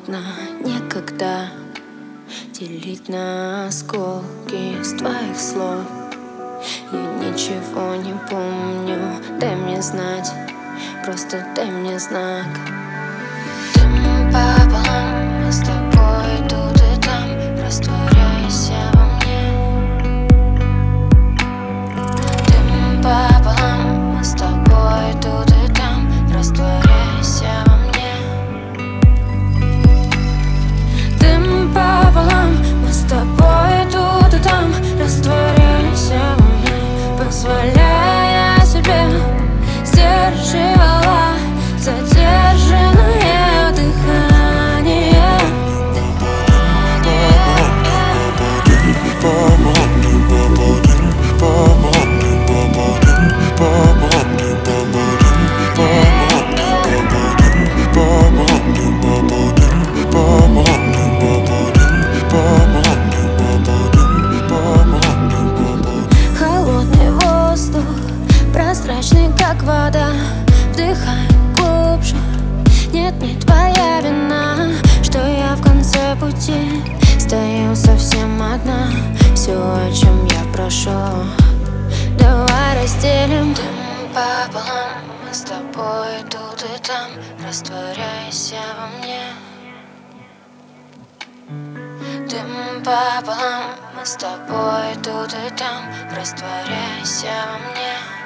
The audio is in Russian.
холодно, некогда делить на осколки с твоих слов. Я ничего не помню, дай мне знать, просто дай мне знак. Дым пополам, мы с тобой тут и там, растворяйся во мне. Дым пополам, мы с тобой тут и там, растворяйся во мне. Дым пополам, мы с тобой тут и там, растворяйся во мне, позволяя себе сдерживала задержанное дыхание. Холодный воздух, прозрачный как вода, вдыхай глубже. Нет, не твоя вина, что я в конце пути стою совсем одна. Все, о чем я прошу, давай разделим. Дым пополам, мы с тобой тут и там, растворяйся во мне. Дым пополам, мы с тобой тут и там, растворяйся во мне.